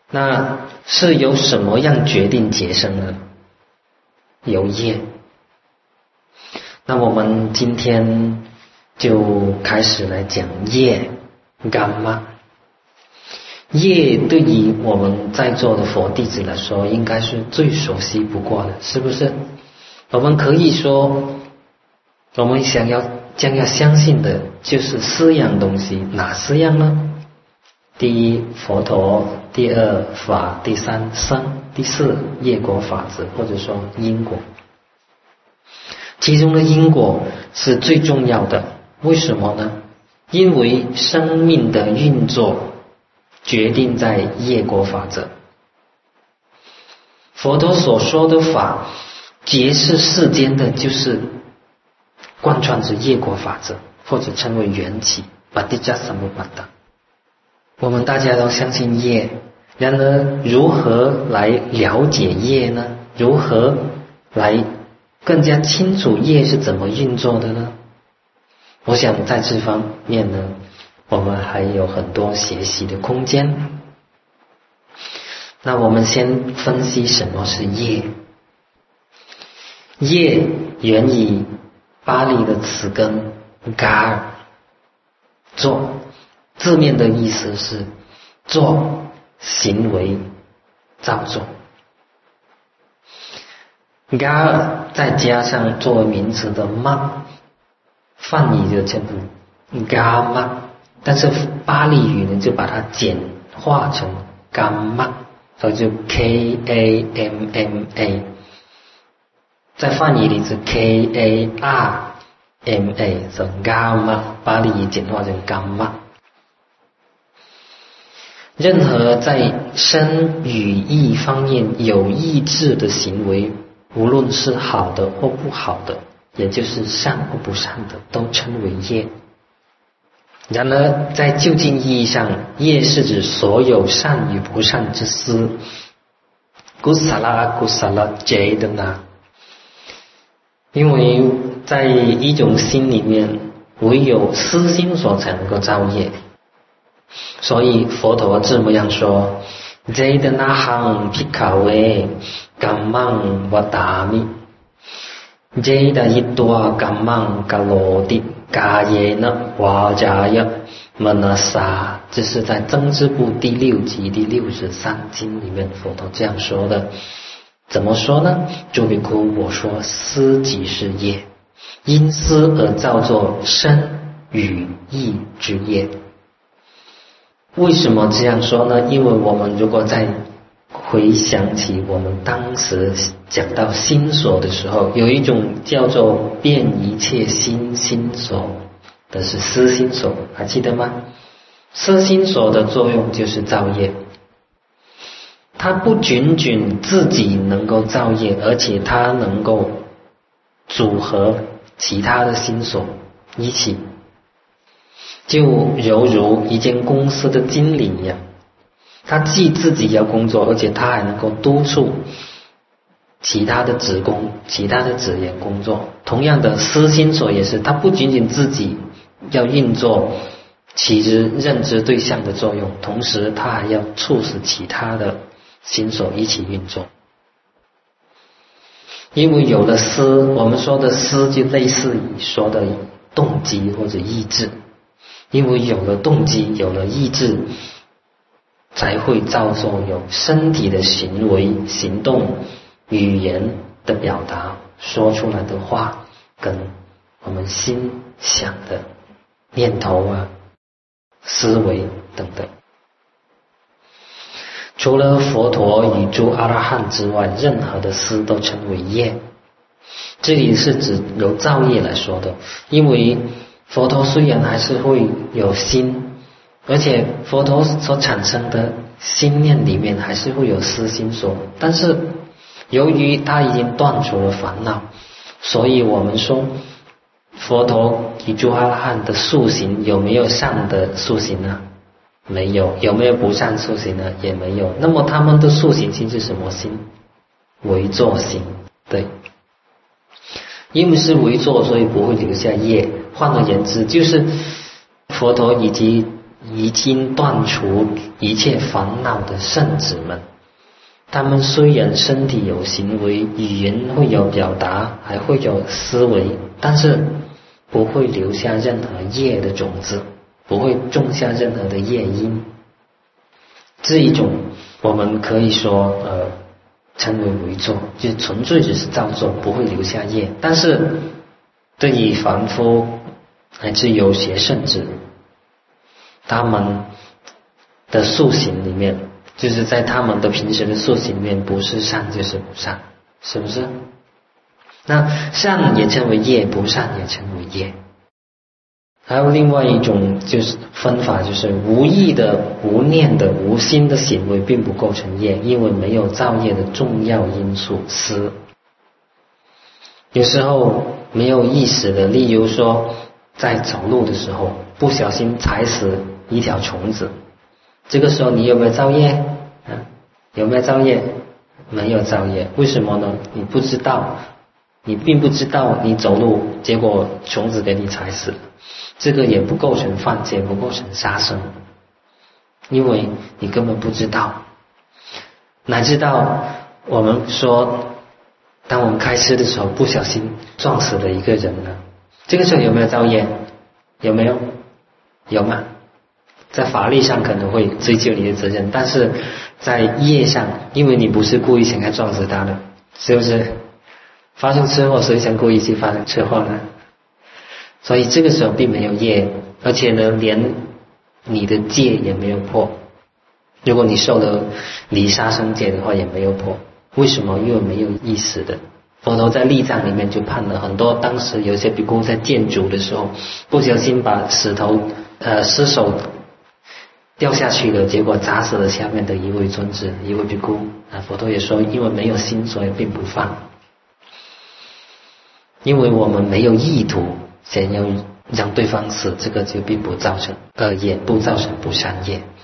那是由什么样决定结生呢？由业。那我们今天就开始来讲业干嘛。业对于我们在座的佛弟子来说，应该是最熟悉不过的，是不是？我们可以说，我们将要相信的就是4样东西，哪4样呢？第一，佛陀；第二，法；第三，僧；第四，业果法则，或者说因果。其中的因果是最重要的，为什么呢？因为生命的运作决定在业果法则。佛陀所说的法，揭示世间的就是贯穿着业果法则，或者称为缘起 Paticcasamuppada。我们大家都相信业，然而如何来了解业呢？如何来更加清楚业是怎么运作的呢？我想在这方面呢，我们还有很多学习的空间。那我们先分析什么是业。业源于巴利的词根 gar， 做，字面的意思是做，行为，造作。gar 再加上作为名词的 ma， 梵语就称为 gamma， 但是巴利语呢就把它简化成 gamma， 所以就 kamma， 在梵语里是 karma， 所以 gamma， 巴利语简化成 gamma。任何在身语意方面有意志的行为，无论是好的或不好的，也就是善或不善的，都称为业。然而在究竟意义上，业是指所有善与不善之思 kusala kusala jayana， 因为在一种心里面，唯有私心所才能够造业，所以佛陀这么样说 Jadanaham Pikkhave Kammang Vadami Jada Yitwa Kammang Kaloti Kayena Vajaya Manasa， 这是在增支部第6集第63经里面佛陀这样说的。怎么说呢？诸比丘，我说思即是业，因思而造作身语意之业。为什么这样说呢？因为我们如果再回想起我们当时讲到心所的时候，有一种叫做遍一切心所的是思心所，还记得吗？思心所的作用就是造业，它不仅仅自己能够造业，而且它能够组合其他的心所一起，就犹如一间公司的经理一样，他既自己要工作，而且他还能够督促其他的职工、其他的职员工作。同样的，思心所也是，他不仅仅自己要运作其认知对象的作用，同时他还要促使其他的心所一起运作。因为有了思，我们说的思就类似于说的动机或者意志，因为有了动机，有了意志，才会造作有身体的行为、行动、语言的表达，说出来的话跟我们心想的念头啊、思维等等。除了佛陀与诸阿罗汉之外，任何的思都称为业。这里是指由造业来说的，因为佛陀虽然还是会有心，而且佛陀所产生的心念里面还是会有思心所，但是由于他已经断除了烦恼，所以我们说佛陀与诸阿罗汉的素行有没有善的素行呢？没有。有没有不善素行呢？也没有。那么他们的素行心是什么心？为作心。对，因为是为作，所以不会留下业。换而言之，就是佛陀以及已经断除一切烦恼的圣子们，他们虽然身体有行为，语言会有表达，还会有思维，但是不会留下任何业的种子，不会种下任何的业因。这一种我们可以说称为为作，就纯粹只是造作，不会留下业。但是对于凡夫乃至有些圣子，他们的塑形里面，就是在他们的平时的塑形里面，不是善就是不善，是不是？那善也称为业，不善也称为业。还有另外一种就是分法，就是无意的、无念的、无心的行为并不构成业，因为没有造业的重要因素思。有时候没有意识的，例如说在走路的时候不小心踩死一条虫子，这个时候你有没有造业？有没有造业？没有造业。为什么呢？你不知道，你并不知道你走路结果虫子给你踩死了，这个也不构成犯戒，不构成杀生，因为你根本不知道。乃至到我们说当我们开车的时候不小心撞死了一个人了，这个时候有没有造业？有没有？有吗？在法律上可能会追究你的责任，但是在业上，因为你不是故意想要撞死他的，是不是？发生车祸，谁想故意去发生车祸呢？所以这个时候并没有业，而且呢，连你的戒也没有破。如果你受了离杀生戒的话，也没有破。为什么？因为没有意识的。佛陀在例藏里面就判了很多，当时有些比丘在建筑的时候不小心把石头失手掉下去了，结果砸死了下面的一位尊者，一位比丘。佛陀也说，因为没有心，所以并不犯。因为我们没有意图想要让对方死，这个就并不造成恶业，不造成不善业。